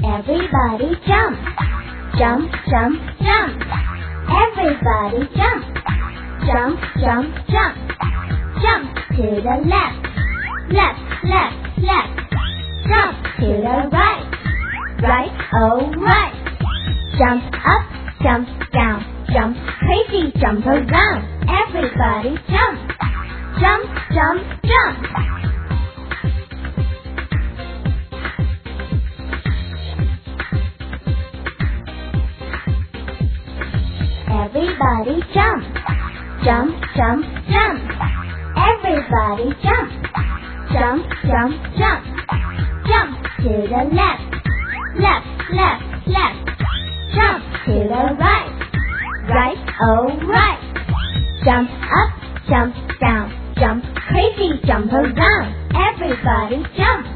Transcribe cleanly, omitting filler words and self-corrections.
Everybody jump, jump, jump, jump. Everybody jump, jump, jump, jump. Jump to the left, left, left, left. Jump to the right, right, oh right. Jump up, jump down, jump crazy, jump around. Everybody jump, jump, jump, jump. Everybody jump, jump, jump, jump. Everybody jump, jump, jump, jump. Jump to the left, left, left, left. Jump to the right, right, oh right. Jump up, jump down, jump crazy, jump around. Everybody jump.